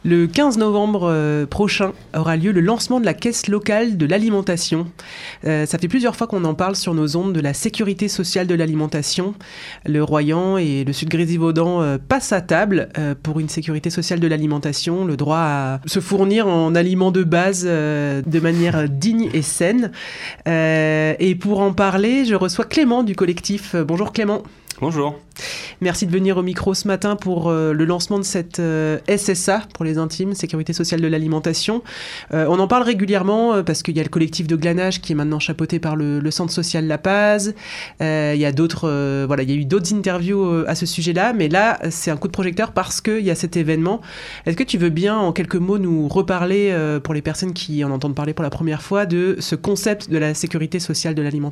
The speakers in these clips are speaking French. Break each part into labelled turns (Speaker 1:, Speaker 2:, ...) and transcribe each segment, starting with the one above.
Speaker 1: Le 15 novembre prochain aura lieu le lancement de la caisse locale de l'alimentation. Ça fait plusieurs fois qu'on en parle sur nos ondes de la sécurité sociale de l'alimentation. Le Royan et le Sud-Grésivaudan passent à table pour une sécurité sociale de l'alimentation, le droit à se fournir en aliments de base de manière digne et saine. Et pour en parler, je reçois Clément du collectif. Bonjour Clément.
Speaker 2: Bonjour.
Speaker 1: Merci de venir au micro ce matin pour le lancement de cette SSA, pour les intimes, Sécurité sociale de l'alimentation. On en parle régulièrement parce qu'il y a le collectif de glanage qui est maintenant chapeauté par le Centre social La Paz. Il y a d'autres, il y a eu d'autres interviews à ce sujet-là, mais là, c'est un coup de projecteur parce qu'il y a cet événement. Est-ce que tu veux bien, en quelques mots, nous reparler, pour les personnes qui en entendent parler pour la première fois, de ce concept de la sécurité sociale de l'alimentation ?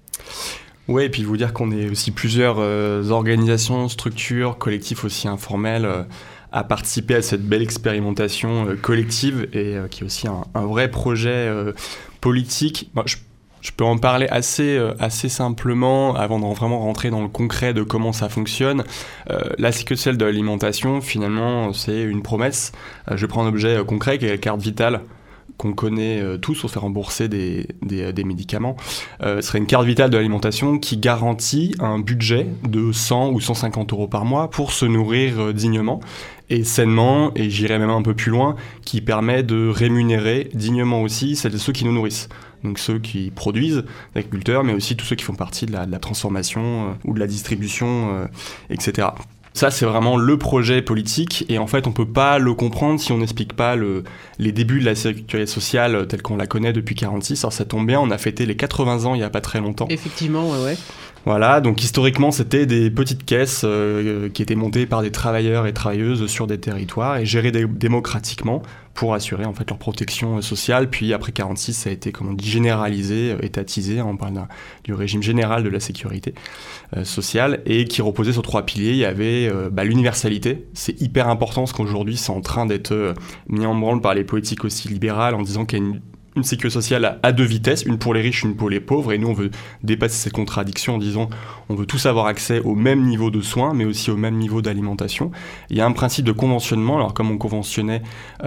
Speaker 2: Oui, et puis vous dire qu'on est aussi plusieurs organisations, structures, collectifs aussi informels à participer à cette belle expérimentation collective et qui est aussi un vrai projet politique. Bon, je peux en parler assez simplement avant de vraiment rentrer dans le concret de comment ça fonctionne. La sécurité sociale de l'alimentation, finalement, c'est une promesse. Je prends un objet concret qui est la carte vitale, qu'on connaît tous, on fait rembourser des médicaments. Ce serait une carte vitale de l'alimentation qui garantit un budget de 100 ou 150 euros par mois pour se nourrir dignement et sainement, et j'irais même un peu plus loin, qui permet de rémunérer dignement aussi celles de ceux qui nous nourrissent. Donc ceux qui produisent, les agriculteurs, mais aussi tous ceux qui font partie de la transformation ou de la distribution, etc. Ça, c'est vraiment le projet politique, et en fait, on peut pas le comprendre si on n'explique pas les débuts de la sécurité sociale telle qu'on la connaît depuis 1946. Alors ça tombe bien, on a fêté les 80 ans il y a pas très longtemps.
Speaker 1: Effectivement, ouais.
Speaker 2: Voilà, donc historiquement, c'était des petites caisses qui étaient montées par des travailleurs et travailleuses sur des territoires et gérées démocratiquement pour assurer en fait leur protection sociale. Puis après 1946, ça a été, comme on dit, généralisé, étatisé. On parle du régime général de la sécurité sociale et qui reposait sur 3 piliers. Il y avait l'universalité. C'est hyper important parce qu'aujourd'hui, c'est en train d'être mis en branle par les politiques aussi libérales en disant qu'il y a une sécurité sociale à 2 vitesses, une pour les riches, une pour les pauvres, et nous on veut dépasser cette contradiction en disant on veut tous avoir accès au même niveau de soins, mais aussi au même niveau d'alimentation. Il y a un principe de conventionnement, alors comme on conventionnait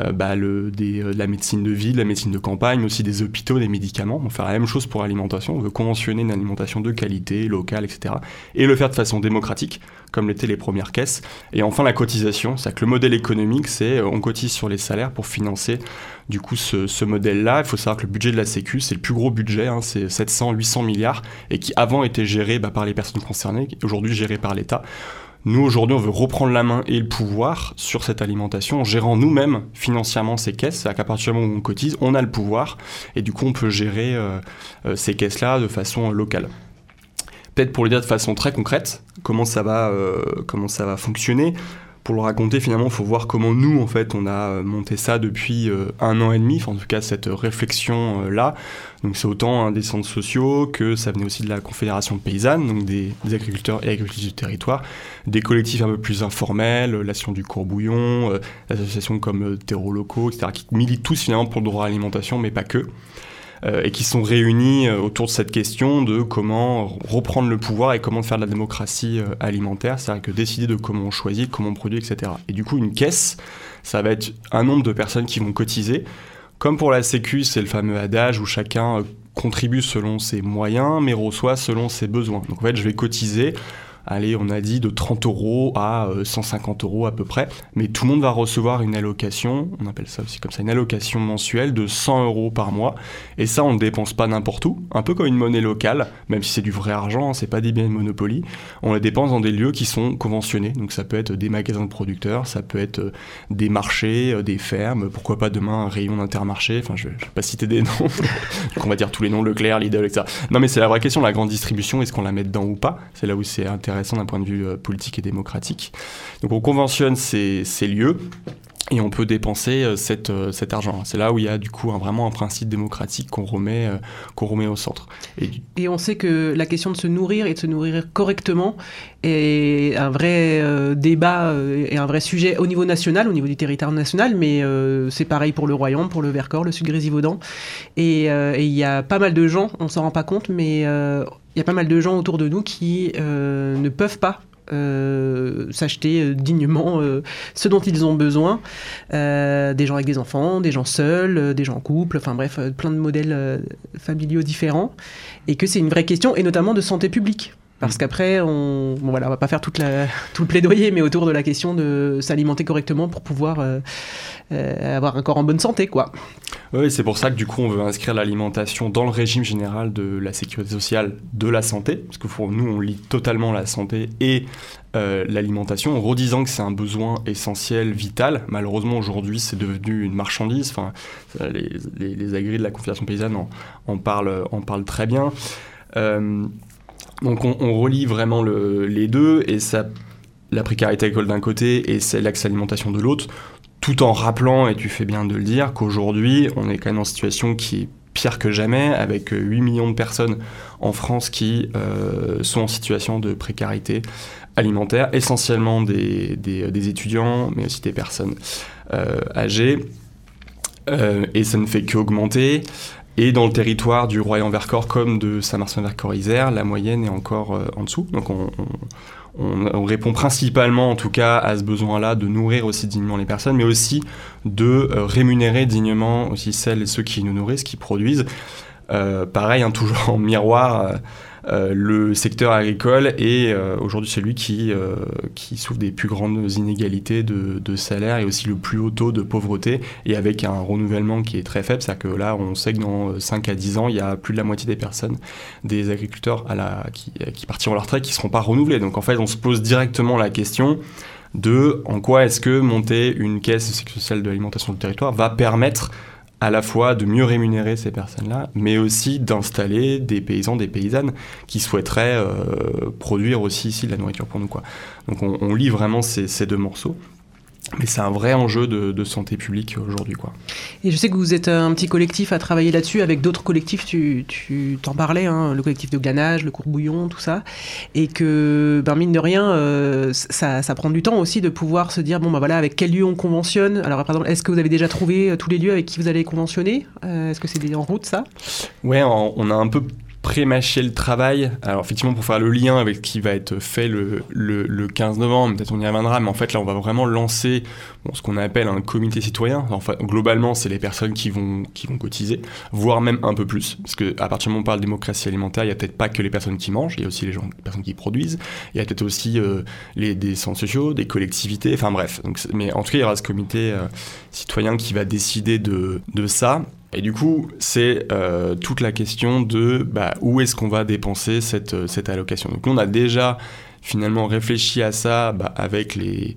Speaker 2: de la médecine de ville, de la médecine de campagne, mais aussi des hôpitaux, des médicaments, on va faire la même chose pour l'alimentation, on veut conventionner une alimentation de qualité, locale, etc. Et le faire de façon démocratique, comme l'étaient les premières caisses. Et enfin la cotisation, c'est-à-dire que le modèle économique, c'est on cotise sur les salaires pour financer du coup ce modèle-là. Il faut savoir que le budget de la Sécu, c'est le plus gros budget, c'est 700-800 milliards, et qui avant était géré par les personnes concernées, aujourd'hui géré par l'État. Nous, aujourd'hui, on veut reprendre la main et le pouvoir sur cette alimentation en gérant nous-mêmes financièrement ces caisses. C'est-à-dire qu'à partir du moment où on cotise, on a le pouvoir, et du coup, on peut gérer ces caisses-là de façon locale. Peut-être pour le dire de façon très concrète, comment ça va fonctionner. Pour le raconter, finalement, il faut voir comment nous, en fait, on a monté ça depuis 1 an et demi, en tout cas cette réflexion-là. Donc c'est autant des centres sociaux que ça venait aussi de la Confédération paysanne, donc des agriculteurs et agricultrices du territoire, des collectifs un peu plus informels, l'Association du Courbouillon, l'association comme Terreaux Locaux, etc., qui militent tous finalement pour le droit à l'alimentation, mais pas que. Et qui sont réunis autour de cette question de comment reprendre le pouvoir et comment faire de la démocratie alimentaire, c'est-à-dire que décider de comment on choisit, comment on produit, etc. Et du coup, une caisse, ça va être un nombre de personnes qui vont cotiser. Comme pour la Sécu, c'est le fameux adage où chacun contribue selon ses moyens, mais reçoit selon ses besoins. Donc en fait, je vais cotiser, allez, on a dit de 30 euros à 150 euros à peu près, mais tout le monde va recevoir une allocation, on appelle ça aussi comme ça, une allocation mensuelle de 100 euros par mois, et ça on ne dépense pas n'importe où, un peu comme une monnaie locale, même si c'est du vrai argent, c'est pas des biens de Monopoly, on les dépense dans des lieux qui sont conventionnés, donc ça peut être des magasins de producteurs, ça peut être des marchés, des fermes, pourquoi pas demain un rayon d'Intermarché, enfin je vais pas citer des noms, on va dire tous les noms, Leclerc, Lidl, etc. Non mais c'est la vraie question, la grande distribution, est-ce qu'on la met dedans ou pas, c'est là où c'est intéressant d'un point de vue politique et démocratique. Donc on conventionne ces lieux et on peut dépenser cet argent. C'est là où il y a du coup vraiment un principe démocratique qu'on remet au centre.
Speaker 1: Et on sait que la question de se nourrir et de se nourrir correctement est un vrai débat et un vrai sujet au niveau national, au niveau du territoire national, mais c'est pareil pour le Royan, pour le Vercors, le Sud-Grésivaudan. Et il y a pas mal de gens, on s'en rend pas compte, mais il y a pas mal de gens autour de nous qui ne peuvent pas s'acheter dignement ce dont ils ont besoin. Des gens avec des enfants, des gens seuls, des gens en couple, enfin bref, plein de modèles familiaux différents. Et que c'est une vraie question, et notamment de santé publique. Parce qu'après, on va pas faire tout le plaidoyer, mais autour de la question de s'alimenter correctement pour pouvoir avoir un corps en bonne santé, quoi.
Speaker 2: Oui, c'est pour ça que du coup, on veut inscrire l'alimentation dans le régime général de la sécurité sociale de la santé, parce que pour nous, on lie totalement la santé et l'alimentation, en redisant que c'est un besoin essentiel, vital. Malheureusement, aujourd'hui, c'est devenu une marchandise. Enfin, les agris de la Confédération paysanne en parlent très bien. Donc on relie vraiment les deux, et la précarité agricole d'un côté et l'accès à l'alimentation de l'autre, tout en rappelant, et tu fais bien de le dire, qu'aujourd'hui on est quand même en situation qui est pire que jamais, avec 8 millions de personnes en France qui sont en situation de précarité alimentaire, essentiellement des étudiants, mais aussi des personnes âgées, et ça ne fait qu'augmenter. Et dans le territoire du Royan-Vercors comme de Saint-Martin-Vercors-Isère, la moyenne est encore en dessous. Donc on répond principalement, en tout cas, à ce besoin-là de nourrir aussi dignement les personnes, mais aussi de rémunérer dignement aussi celles et ceux qui nous nourrissent, qui produisent. Pareil, toujours en miroir, le secteur agricole est aujourd'hui celui qui souffre des plus grandes inégalités de salaire, et aussi le plus haut taux de pauvreté, et avec un renouvellement qui est très faible. C'est-à-dire que là, on sait que dans 5 à 10 ans, il y a plus de la moitié des personnes, des agriculteurs qui partiront à la retraite, qui ne seront pas renouvelés. Donc en fait, on se pose directement la question de en quoi est-ce que monter une caisse de sécurité sociale de l'alimentation du territoire va permettre à la fois de mieux rémunérer ces personnes-là, mais aussi d'installer des paysans, des paysannes qui souhaiteraient produire aussi ici de la nourriture pour nous, quoi. Donc on lie vraiment ces deux morceaux. Mais c'est un vrai enjeu de santé publique aujourd'hui, quoi.
Speaker 1: Et je sais que vous êtes un petit collectif à travailler là-dessus, avec d'autres collectifs, tu t'en parlais, hein, le collectif de glanage, le courbouillon, tout ça, et que, mine de rien, ça prend du temps aussi de pouvoir se dire, voilà, avec quel lieu on conventionne. Alors, par exemple, est-ce que vous avez déjà trouvé tous les lieux avec qui vous allez conventionner ? Est-ce que c'est en route, ça ?
Speaker 2: Ouais, on a un peu pré-mâcher le travail. Alors effectivement, pour faire le lien avec ce qui va être fait le 15 novembre, peut-être on y reviendra, mais en fait là on va vraiment lancer ce qu'on appelle un comité citoyen. Enfin, globalement, c'est les personnes qui vont cotiser, voire même un peu plus, parce qu'à partir du moment où on parle de démocratie alimentaire, il n'y a peut-être pas que les personnes qui mangent, il y a aussi les personnes qui produisent, il y a peut-être aussi des centres sociaux, des collectivités, enfin bref. Donc, mais en tout cas, il y aura ce comité citoyen qui va décider de ça. Et du coup, c'est toute la question de où est-ce qu'on va dépenser cette allocation. Donc, on a déjà finalement réfléchi à ça avec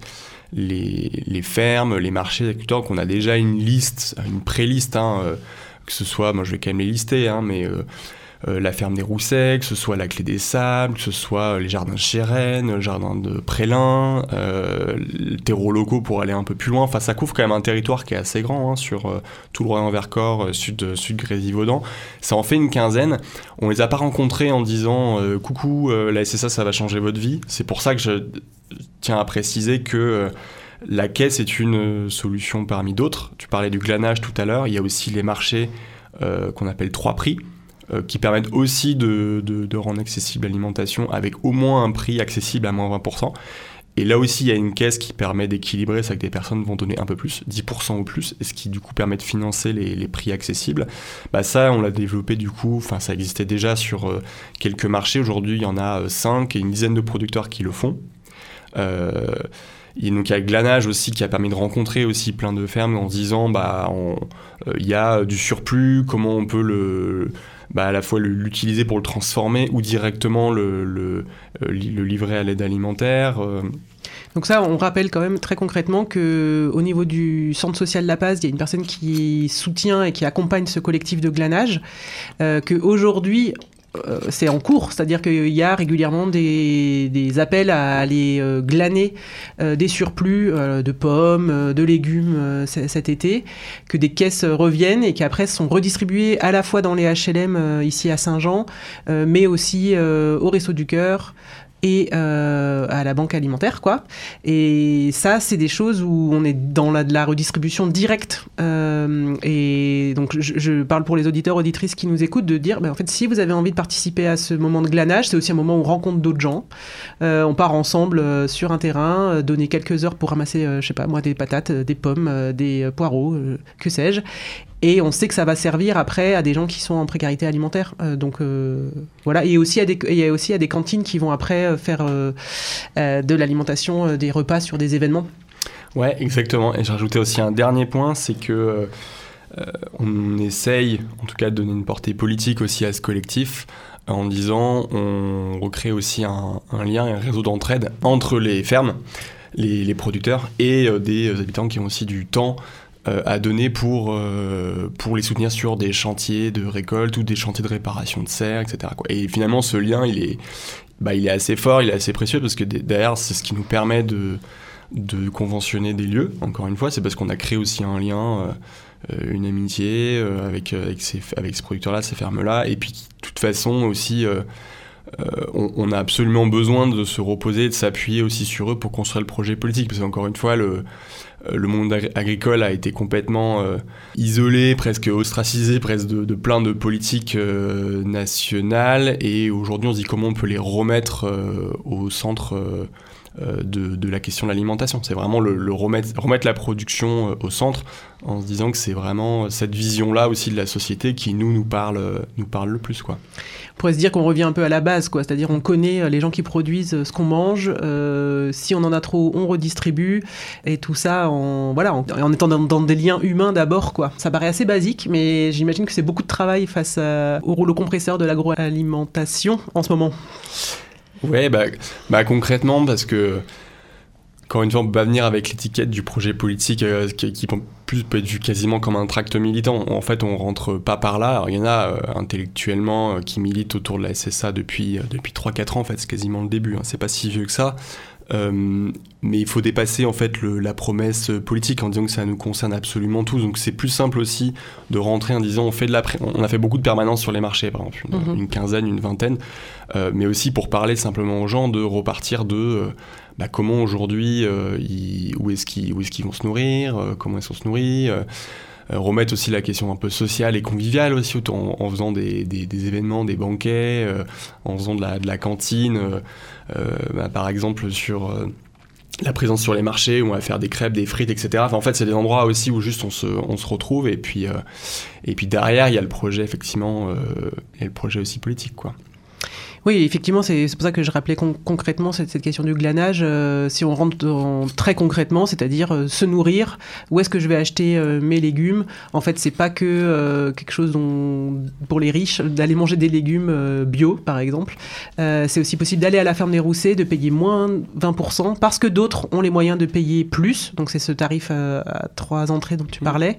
Speaker 2: les fermes, les marchés, les agriculteurs, qu'on a déjà une liste, une pré-liste, que ce soit, moi je vais quand même les lister, mais la ferme des Roussets, que ce soit la Clé des Sables, que ce soit les jardins de Chérennes, le jardin de Prélin, les terreaux locaux pour aller un peu plus loin. Enfin, ça couvre quand même un territoire qui est assez grand, sur tout le Royan-Vercors, sud Grésivaudan. Ça en fait une quinzaine. On les a pas rencontrés en disant coucou, la SSA, ça va changer votre vie. C'est pour ça que je tiens à préciser que la caisse est une solution parmi d'autres. Tu parlais du glanage tout à l'heure. Il y a aussi les marchés qu'on appelle 3 prix, qui permettent aussi de rendre accessible l'alimentation avec au moins un prix accessible à moins 20%. Et là aussi, il y a une caisse qui permet d'équilibrer, c'est que des personnes vont donner un peu plus, 10% ou plus, et ce qui du coup permet de financer les prix accessibles. Ça, on l'a développé du coup, ça existait déjà sur quelques marchés. Aujourd'hui, il y en a 5 et une dizaine de producteurs qui le font. Et donc il y a le glanage aussi qui a permis de rencontrer aussi plein de fermes en se disant il y a du surplus, comment on peut à la fois l'utiliser pour le transformer ou directement le livrer à l'aide alimentaire.
Speaker 1: Donc ça, on rappelle quand même très concrètement qu'au niveau du centre social La Paz, il y a une personne qui soutient et qui accompagne ce collectif de glanage, qu'aujourd'hui, c'est en cours, c'est-à-dire qu'il y a régulièrement des appels à aller glaner des surplus de pommes, de légumes cet été, que des caisses reviennent et qui après sont redistribuées à la fois dans les HLM ici à Saint-Jean, mais aussi au Resto du Cœur, et à la banque alimentaire, quoi. Et ça, c'est des choses où on est dans de la redistribution directe. Et donc, je parle pour les auditeurs, auditrices qui nous écoutent, de dire, en fait, si vous avez envie de participer à ce moment de glanage, c'est aussi un moment où on rencontre d'autres gens. On part ensemble sur un terrain, donner quelques heures pour ramasser, je sais pas moi, des patates, des pommes, des poireaux, que sais-je. Et on sait que ça va servir après à des gens qui sont en précarité alimentaire. Voilà. Et il y a aussi à des cantines qui vont après faire de l'alimentation, des repas sur des événements.
Speaker 2: Ouais, exactement. Et j'ai rajouté aussi un dernier point, c'est que on essaye, en tout cas, de donner une portée politique aussi à ce collectif, en disant on recrée aussi un lien, un réseau d'entraide entre les fermes, les producteurs et des habitants qui ont aussi du temps à donner pour les soutenir sur des chantiers de récolte ou des chantiers de réparation de serres, etc., quoi. Et finalement, ce lien, il est assez fort, il est assez précieux, parce que derrière, c'est ce qui nous permet de conventionner des lieux. Encore une fois, c'est parce qu'on a créé aussi un lien, une amitié avec ces producteurs-là, ces fermes-là. Et puis, de toute façon, aussi, on a absolument besoin de se reposer, de s'appuyer aussi sur eux pour construire le projet politique. Parce qu'encore une fois, le monde agricole a été complètement isolé, presque ostracisé, presque de plein de politiques nationales. Et aujourd'hui, on se dit comment on peut les remettre au centre de la question de l'alimentation. C'est vraiment remettre la production au centre, en se disant que c'est vraiment cette vision-là aussi de la société qui nous parle le plus, quoi.
Speaker 1: On pourrait se dire qu'on revient un peu à la base, quoi. C'est-à-dire on connaît les gens qui produisent ce qu'on mange, si on en a trop, on redistribue, et tout ça en étant dans des liens humains d'abord, quoi. Ça paraît assez basique, mais j'imagine que c'est beaucoup de travail face au rouleau compresseur de l'agroalimentation en ce moment.
Speaker 2: Ouais, concrètement, parce que, encore une fois, on peut pas venir avec l'étiquette du projet politique qui peut être vu quasiment comme un tract militant. En fait, on rentre pas par là. Alors, il y en a intellectuellement qui militent autour de la SSA depuis 3-4 ans, en fait, c'est quasiment le début, hein. C'est pas si vieux que ça. Mais il faut dépasser en fait la promesse politique en disant que ça nous concerne absolument tous. Donc c'est plus simple aussi de rentrer en disant on a fait beaucoup de permanences sur les marchés, par exemple, une quinzaine, une vingtaine, mais aussi pour parler simplement aux gens, de repartir de comment aujourd'hui, où est-ce qu'ils vont se nourrir, comment est-ce qu'on se nourrit, remettre aussi la question un peu sociale et conviviale aussi, en faisant des événements, des banquets, en faisant de la cantine, par exemple sur la présence sur les marchés où on va faire des crêpes, des frites, etc. Enfin, en fait, c'est des endroits aussi où juste on se retrouve, et puis derrière il y a le projet, effectivement, et le projet aussi politique, quoi.
Speaker 1: Oui, effectivement, c'est pour ça que je rappelais concrètement cette question du glanage. Si on rentre très concrètement, c'est-à-dire se nourrir, où est-ce que je vais acheter mes légumes ? En fait, c'est pas que quelque chose pour les riches, d'aller manger des légumes bio, par exemple. C'est aussi possible d'aller à la ferme des Roussets, de payer moins 20%, parce que d'autres ont les moyens de payer plus. Donc, c'est ce tarif à 3 entrées dont tu parlais.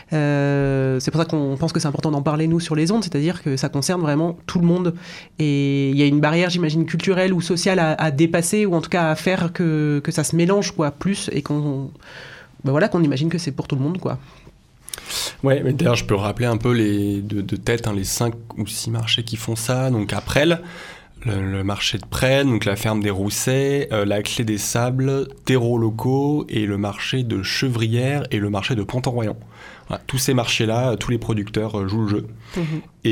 Speaker 1: C'est pour ça qu'on pense que c'est important d'en parler, nous, sur les ondes, c'est-à-dire que ça concerne vraiment tout le monde. Et il y a une barrière, j'imagine, culturelle ou sociale à dépasser, ou en tout cas à faire que ça se mélange, quoi, plus, et qu'on imagine que c'est pour tout le monde, quoi.
Speaker 2: Ouais, mais d'ailleurs, je peux rappeler un peu de tête, les 5 ou 6 marchés qui font ça. Donc à Presles, le marché de Presles, donc la ferme des Roussets, la Clé des Sables, terreaux locaux, et le marché de Chevrières et le marché de Pont-en-Royans. Voilà, tous ces marchés-là, tous les producteurs jouent le jeu. Mmh.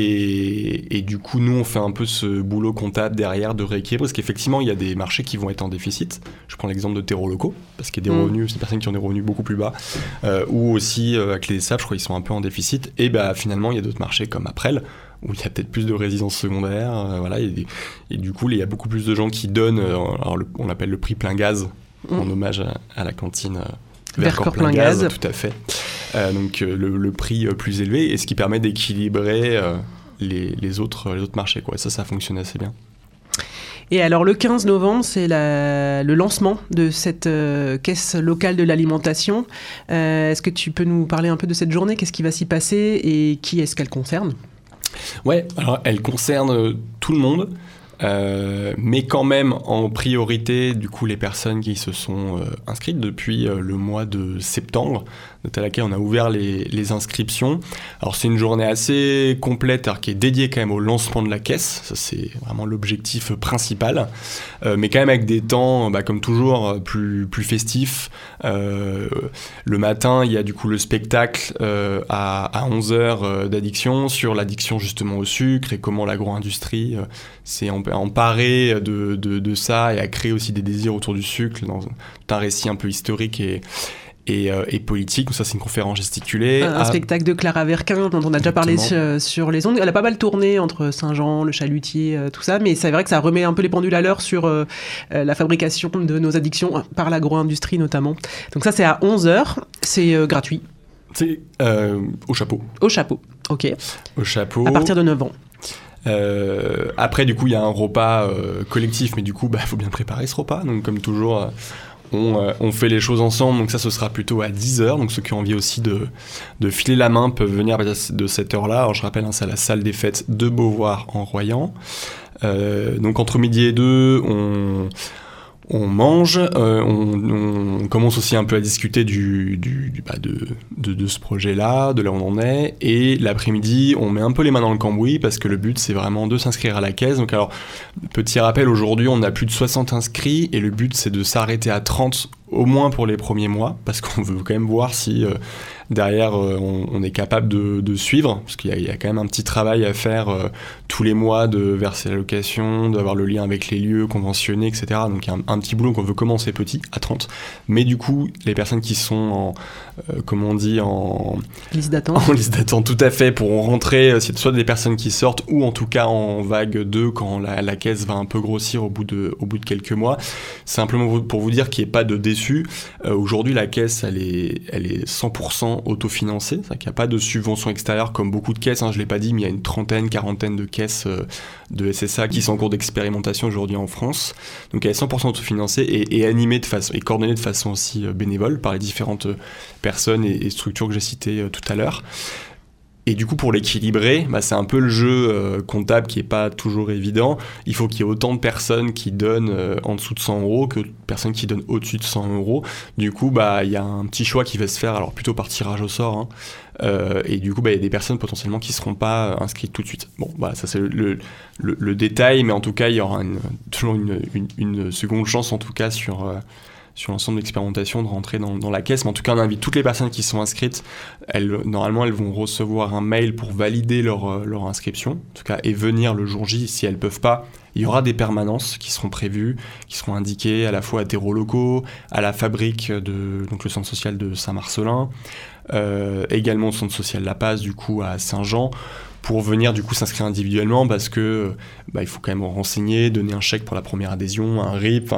Speaker 2: Et du coup, nous, on fait un peu ce boulot comptable derrière de rééquilibrer, parce qu'effectivement, il y a des marchés qui vont être en déficit. Je prends l'exemple de terreaux locaux, parce qu'il y a des revenus, c'est des personnes qui ont des revenus beaucoup plus bas, ou aussi à Clé des Sables, je crois qu'ils sont un peu en déficit. Et finalement, il y a d'autres marchés comme à Presles, où il y a peut-être plus de résidences secondaires, et du coup, il y a beaucoup plus de gens qui donnent, on l'appelle le prix plein gaz, en hommage à la cantine Vercors plein gaz, tout à fait. Donc le prix plus élevé, et ce qui permet d'équilibrer les autres marchés, quoi. Ça fonctionne assez bien.
Speaker 1: Et alors le 15 novembre, c'est le lancement de cette caisse locale de l'alimentation. Est-ce que tu peux nous parler un peu de cette journée ? Qu'est-ce qui va s'y passer et qui est-ce qu'elle concerne ?
Speaker 2: Ouais, alors elle concerne tout le monde. mais quand même en priorité du coup les personnes qui se sont inscrites depuis le mois de septembre, date à laquelle on a ouvert les inscriptions. Alors c'est une journée assez complète, alors qui est dédiée quand même au lancement de la caisse, ça c'est vraiment l'objectif principal, mais quand même avec des temps comme toujours plus festifs. Le matin il y a du coup le spectacle à 11h d'addiction sur l'addiction justement au sucre et comment l'agro-industrie s'est emparée de ça et a créé aussi des désirs autour du sucre dans un récit un peu historique et politique. Donc ça c'est une conférence gesticulée.
Speaker 1: Un spectacle de Clara Verquin dont on a déjà parlé sur les ondes. Elle a pas mal tourné entre Saint-Jean, le Chalutier, tout ça, mais c'est vrai que ça remet un peu les pendules à l'heure sur la fabrication de nos addictions par l'agro-industrie notamment. Donc ça c'est à 11h, c'est gratuit.
Speaker 2: C'est au chapeau.
Speaker 1: Au chapeau, ok.
Speaker 2: Au chapeau.
Speaker 1: À partir de 9 ans.
Speaker 2: Après du coup il y a un repas collectif, mais du coup faut bien préparer ce repas, donc comme toujours on fait les choses ensemble, donc ça ce sera plutôt à 10h, donc ceux qui ont envie aussi de filer la main peuvent venir de cette heure là. Alors je rappelle, c'est à la salle des fêtes de Beauvoir en Royan. Donc entre midi et 2 on mange, on commence aussi un peu à discuter de ce projet-là, de là où on en est, et l'après-midi, on met un peu les mains dans le cambouis, parce que le but, c'est vraiment de s'inscrire à la caisse. Donc alors, petit rappel, aujourd'hui, on a plus de 60 inscrits, et le but, c'est de s'arrêter à 30, au moins pour les premiers mois, parce qu'on veut quand même voir si derrière on est capable de suivre, parce qu'il y a quand même un petit travail à faire tous les mois, de verser la location, d'avoir le lien avec les lieux conventionnés, etc. Donc il y a un petit boulot qu'on veut commencer petit, à 30. Mais du coup, les personnes qui sont en
Speaker 1: liste d'attente.
Speaker 2: En liste d'attente, tout à fait, pourront rentrer, c'est soit des personnes qui sortent, ou en tout cas en vague 2, quand la caisse va un peu grossir au bout de quelques mois. Simplement pour vous dire qu'il n'y ait pas de déçus. Aujourd'hui, la caisse, elle est 100% autofinancée, c'est-à-dire qu'il n'y a pas de subvention extérieure comme beaucoup de caisses, je ne l'ai pas dit, mais il y a une quarantaine de caisses de SSA qui sont en cours d'expérimentation aujourd'hui en France. Donc elle est 100% autofinancée et animée et coordonnée de façon aussi bénévole par les différentes personnes et structures que j'ai citées tout à l'heure. Et du coup, pour l'équilibrer, c'est un peu le jeu comptable qui n'est pas toujours évident. Il faut qu'il y ait autant de personnes qui donnent en dessous de 100 € que de personnes qui donnent au-dessus de 100 €. Du coup, il y a un petit choix qui va se faire, alors plutôt par tirage au sort. Et du coup, il y a des personnes potentiellement qui ne seront pas inscrites tout de suite. Bon, ça c'est le détail, mais en tout cas, il y aura toujours une seconde chance, en tout cas, sur l'ensemble de l'expérimentation, de rentrer dans la caisse. Mais en tout cas, on invite toutes les personnes qui sont inscrites. Normalement, elles vont recevoir un mail pour valider leur inscription, en tout cas, et venir le jour J. Si elles ne peuvent pas, il y aura des permanences qui seront prévues, qui seront indiquées à la fois à terreaux locaux, à la fabrique donc le centre social de Saint-Marcellin, également au centre social La Paz, du coup, à Saint-Jean, pour venir du coup s'inscrire individuellement, parce que il faut quand même renseigner, donner un chèque pour la première adhésion, un RIP,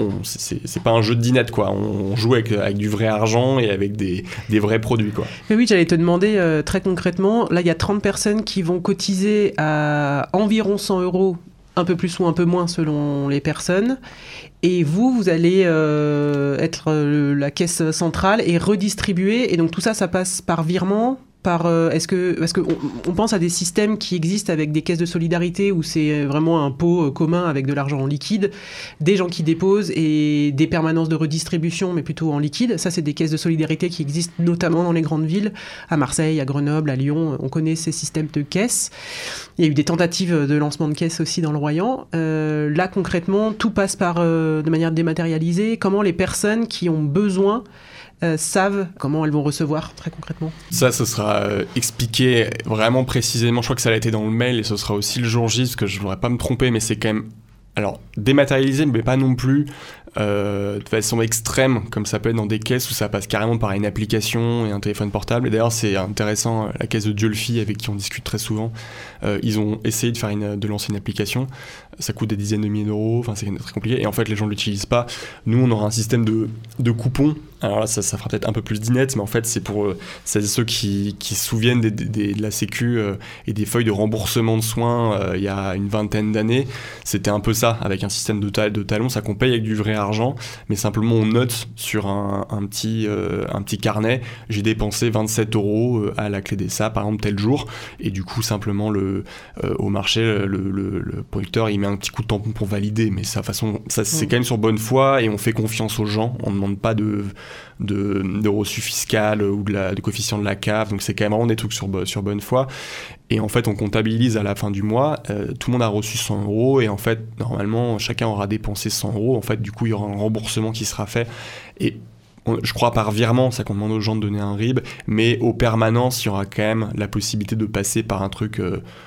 Speaker 2: c'est pas un jeu de dinette, quoi. On joue avec du vrai argent et avec des vrais produits, quoi.
Speaker 1: Mais oui, j'allais te demander très concrètement, là il y a 30 personnes qui vont cotiser à environ 100 €, un peu plus ou un peu moins selon les personnes, et vous allez être la caisse centrale et redistribuer, et donc tout ça passe par virement. Est-ce qu'on pense à des systèmes qui existent avec des caisses de solidarité où c'est vraiment un pot commun avec de l'argent en liquide, des gens qui déposent et des permanences de redistribution, mais plutôt en liquide. Ça, c'est des caisses de solidarité qui existent notamment dans les grandes villes, à Marseille, à Grenoble, à Lyon. On connaît ces systèmes de caisses. Il y a eu des tentatives de lancement de caisses aussi dans le Royan. Là, concrètement, tout passe de manière dématérialisée. Comment les personnes qui ont besoin savent comment elles vont recevoir très concrètement?
Speaker 2: Ça, ce sera expliqué vraiment précisément. Je crois que ça a été dans le mail, et ce sera aussi le jour J, parce que je ne voudrais pas me tromper, mais c'est quand même dématérialisé, mais pas non plus de façon extrême, comme ça peut être dans des caisses où ça passe carrément par une application et un téléphone portable. Et d'ailleurs, c'est intéressant, la caisse de Diolfi, avec qui on discute très souvent, ils ont essayé de lancer une application. Ça coûte des dizaines de milliers d'euros, c'est très compliqué, et en fait les gens ne l'utilisent pas. Nous, on aura un système de coupons Alors là, ça fera peut-être un peu plus d'inet, mais en fait, c'est pour ceux qui se souviennent de la Sécu et des feuilles de remboursement de soins il y a une vingtaine d'années. C'était un peu ça, avec un système de talons, ça qu'on paye avec du vrai argent, mais simplement on note sur un petit carnet, j'ai dépensé 27 € à la Clédessa, par exemple, tel jour, et du coup, simplement, au marché, le producteur, il met un petit coup de tampon pour valider, mais c'est quand même sur bonne foi, et on fait confiance aux gens, on ne demande pas de reçu fiscal ou de coefficient de la CAF, donc c'est quand même vraiment des trucs sur bonne foi. Et en fait, on comptabilise à la fin du mois, tout le monde a reçu 100 €, et en fait, normalement, chacun aura dépensé 100 €. En fait, du coup, il y aura un remboursement qui sera fait. Et je crois par virement, c'est ça qu'on demande aux gens de donner un RIB, mais aux permanences, il y aura quand même la possibilité de passer par un truc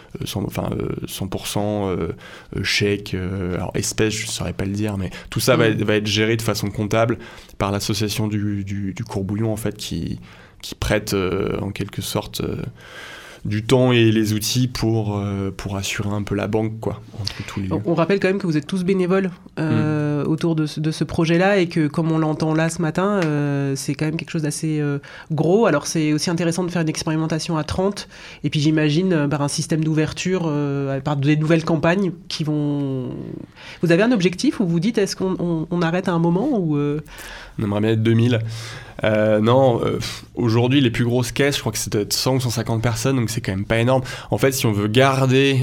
Speaker 2: 100% chèque, alors espèce, je ne saurais pas le dire, mais tout ça va être géré de façon comptable par l'association du Courbouillon, en fait, qui prête en quelque sorte du temps et les outils pour assurer un peu la banque, quoi, entre tous les lieux.
Speaker 1: On rappelle quand même que vous êtes tous bénévoles autour de ce projet-là, et que, comme on l'entend là ce matin, c'est quand même quelque chose d'assez gros. Alors c'est aussi intéressant de faire une expérimentation à 30, et puis j'imagine par un système d'ouverture, par des nouvelles campagnes qui vont... Vous avez un objectif où vous dites, est-ce qu'on arrête à un moment ou
Speaker 2: On aimerait bien être 2000. Aujourd'hui, les plus grosses caisses, je crois que c'est peut-être 100 ou 150 personnes, donc c'est quand même pas énorme. En fait, si on veut garder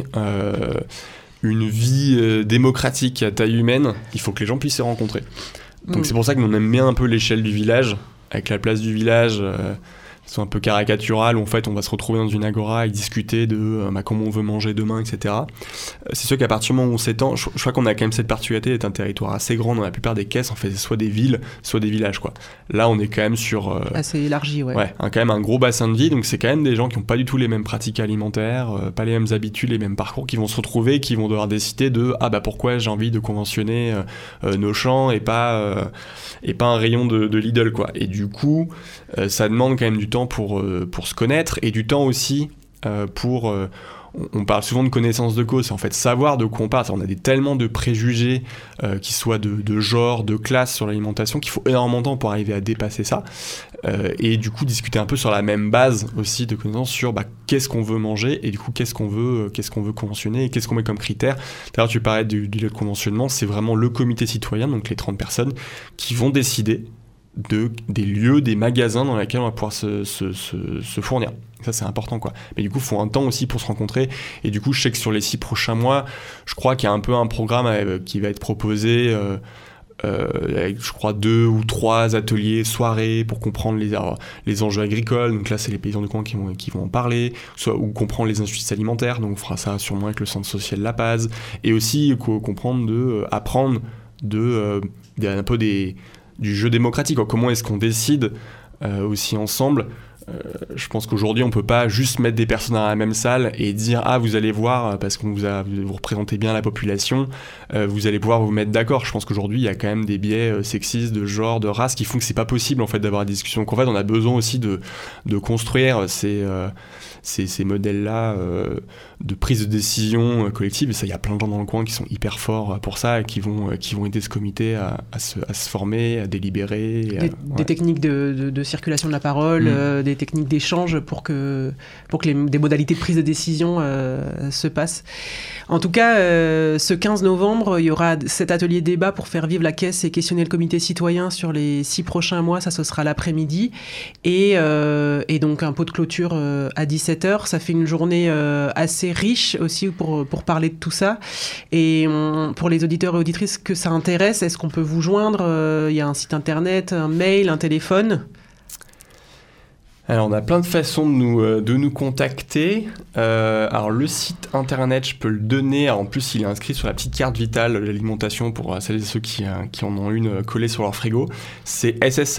Speaker 2: une vie démocratique à taille humaine, il faut que les gens puissent se rencontrer. Donc c'est pour ça que nous on aime bien un peu l'échelle du village, avec la place du village, sont un peu caricaturales, où en fait on va se retrouver dans une agora et discuter de comment on veut manger demain, etc. C'est sûr qu'à partir du moment où on s'étend, je crois qu'on a quand même cette particularité d'être un territoire assez grand. Dans la plupart des caisses, en fait, c'est soit des villes, soit des villages, quoi. Là, on est quand même sur...
Speaker 1: assez élargi, ouais.
Speaker 2: Ouais, quand même un gros bassin de vie, donc c'est quand même des gens qui n'ont pas du tout les mêmes pratiques alimentaires, pas les mêmes habitudes, les mêmes parcours, qui vont se retrouver, qui vont devoir décider de pourquoi j'ai envie de conventionner nos champs et pas un rayon de Lidl, quoi. Et du coup, ça demande quand même du temps pour se connaître, et du temps aussi pour... on parle souvent de connaissance de cause, c'est en fait savoir de quoi on parle. On a tellement de préjugés, qui soient de genre, de classe sur l'alimentation, qu'il faut énormément de temps pour arriver à dépasser ça. Et du coup, discuter un peu sur la même base aussi de connaissances sur qu'est-ce qu'on veut manger, et du coup, qu'est-ce qu'on veut conventionner, et qu'est-ce qu'on met comme critère. D'ailleurs, tu parlais du lieu de conventionnement, c'est vraiment le comité citoyen, donc les 30 personnes, qui vont décider des lieux, des magasins dans lesquels on va pouvoir se fournir. Ça, c'est important, quoi. Mais du coup, il faut un temps aussi pour se rencontrer. Et du coup, je sais que sur les 6 prochains mois, je crois qu'il y a un peu un programme qui va être proposé avec, je crois, 2 ou 3 ateliers, soirées, pour comprendre les enjeux agricoles. Donc là, c'est les paysans du coin qui vont en parler, ou comprendre les injustices alimentaires. Donc on fera ça sûrement avec le centre social La Paz. Et aussi apprendre un peu du jeu démocratique. Comment est-ce qu'on décide aussi ensemble? Je pense qu'aujourd'hui, on peut pas juste mettre des personnes dans la même salle et dire vous allez voir, parce que vous représentez bien la population, vous allez pouvoir vous mettre d'accord. Je pense qu'aujourd'hui, il y a quand même des biais sexistes, de genre, de race, qui font que c'est pas possible, en fait, d'avoir des discussions. Donc en fait, on a besoin aussi de construire ces modèles-là de prise de décision collective. Et ça, il y a plein de gens dans le coin qui sont hyper forts pour ça, et qui vont aider ce comité à se former, à délibérer.
Speaker 1: Des techniques de circulation de la parole, des techniques d'échange pour que des modalités de prise de décision se passent. En tout cas, ce 15 novembre, il y aura cet atelier débat pour faire vivre la caisse et questionner le comité citoyen sur les 6 prochains mois. Ça, ce sera l'après-midi. Et donc, un pot de clôture à 17h. Ça fait une journée assez riche aussi pour parler de tout ça. Et pour les auditeurs et auditrices que ça intéresse, est-ce qu'on peut vous joindre? Il y a un site internet, un mail, un téléphone?
Speaker 2: Alors, on a plein de façons de nous contacter. Alors, le site internet, je peux le donner. Alors, en plus, il est inscrit sur la petite carte vitale de l'alimentation pour celles et ceux qui en ont une collée sur leur frigo. C'est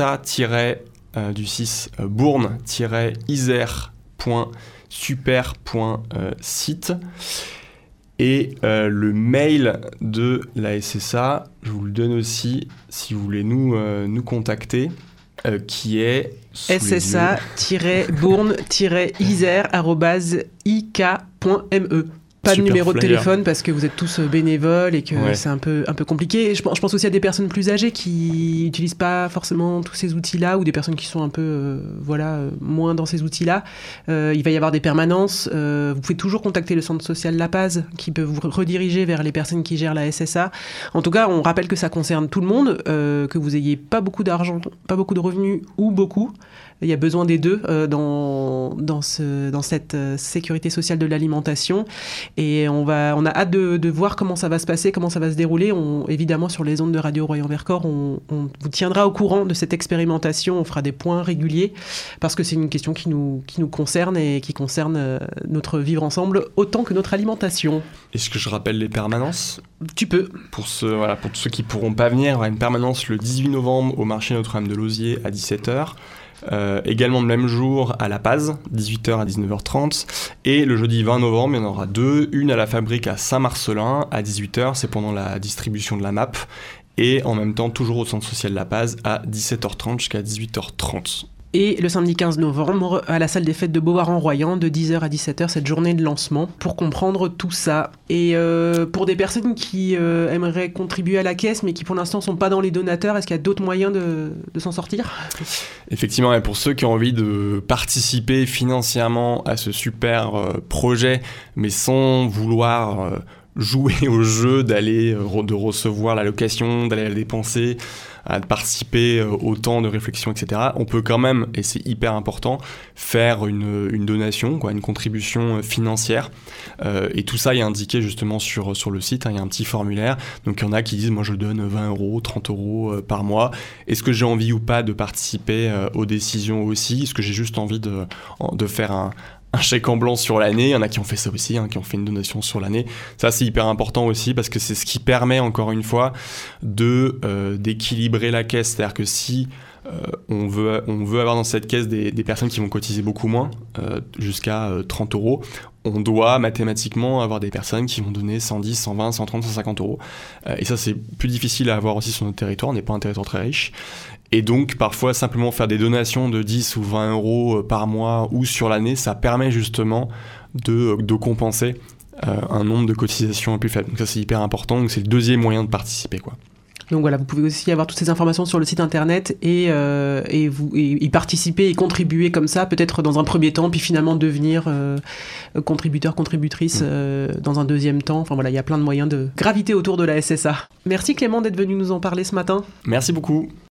Speaker 2: ssa-bourne-isère.super.site. Et le mail de la SSA, je vous le donne aussi si vous voulez nous contacter, qui est ssa-bourne-isère@ik.me.
Speaker 1: pas de
Speaker 2: super
Speaker 1: numéro de
Speaker 2: flyer.
Speaker 1: téléphone parce que vous êtes tous bénévoles et que c'est un peu compliqué. Et je pense aussi à des personnes plus âgées qui n'utilisent pas forcément tous ces outils-là ou des personnes qui sont un peu moins dans ces outils-là. Il va y avoir des permanences. Vous pouvez toujours contacter le centre social La Paz qui peut vous rediriger vers les personnes qui gèrent la SSA. En tout cas, on rappelle que ça concerne tout le monde, que vous ayez pas beaucoup d'argent, pas beaucoup de revenus ou beaucoup. Il y a besoin des deux dans cette sécurité sociale de l'alimentation. Et on a hâte de voir comment ça va se passer, comment ça va se dérouler. Évidemment, sur les ondes de Radio Royan-Vercors, on vous tiendra au courant de cette expérimentation. On fera des points réguliers parce que c'est une question qui nous concerne et qui concerne notre vivre ensemble autant que notre alimentation.
Speaker 2: Est-ce que je rappelle les permanences ?
Speaker 1: Tu peux.
Speaker 2: Pour ceux qui ne pourront pas venir, il y aura une permanence le 18 novembre au marché Notre-Dame de Lauzier à 17h. Également le même jour à La Paz, 18h à 19h30. Et le jeudi 20 novembre, il y en aura deux. Une à la Fabrique à Saint-Marcelin à 18h, c'est pendant la distribution de la MAP. Et en même temps, toujours au Centre Social La Paz à 17h30 jusqu'à 18h30.
Speaker 1: Et le samedi 15 novembre, à la salle des fêtes de Beauvoir-en-Royan, de 10h à 17h, cette journée de lancement, pour comprendre tout ça. Et pour des personnes qui aimeraient contribuer à la caisse, mais qui pour l'instant ne sont pas dans les donateurs, est-ce qu'il y a d'autres moyens de s'en sortir ?
Speaker 2: Effectivement, et pour ceux qui ont envie de participer financièrement à ce super projet, mais sans vouloir jouer au jeu de recevoir la location, d'aller la dépenser, de participer au temps de réflexion, etc. On peut quand même, et c'est hyper important, faire une donation, une contribution financière. Et tout ça est indiqué justement sur le site, il y a un petit formulaire. Donc il y en a qui disent, moi je donne 20 €, 30 € par mois. Est-ce que j'ai envie ou pas de participer aux décisions aussi ? Est-ce que j'ai juste envie de faire un chèque en blanc sur l'année? Il y en a qui ont fait ça aussi, qui ont fait une donation sur l'année. Ça, c'est hyper important aussi parce que c'est ce qui permet, encore une fois, d'équilibrer la caisse. C'est-à-dire que si on veut avoir dans cette caisse des personnes qui vont cotiser beaucoup moins, jusqu'à 30 €, on doit mathématiquement avoir des personnes qui vont donner 110, 120, 130, 150 €. Et ça, c'est plus difficile à avoir aussi sur notre territoire. On n'est pas un territoire très riche. Et donc, parfois, simplement faire des donations de 10 ou 20 € par mois ou sur l'année, ça permet justement de compenser un nombre de cotisations plus faible. Donc ça, c'est hyper important. Donc c'est le deuxième moyen de participer, quoi.
Speaker 1: Donc voilà, vous pouvez aussi avoir toutes ces informations sur le site internet et y participer et contribuer comme ça, peut-être dans un premier temps, puis finalement devenir contributeur, contributrice dans un deuxième temps. Enfin voilà, il y a plein de moyens de graviter autour de la SSA. Merci Clément d'être venu nous en parler ce matin.
Speaker 2: Merci beaucoup.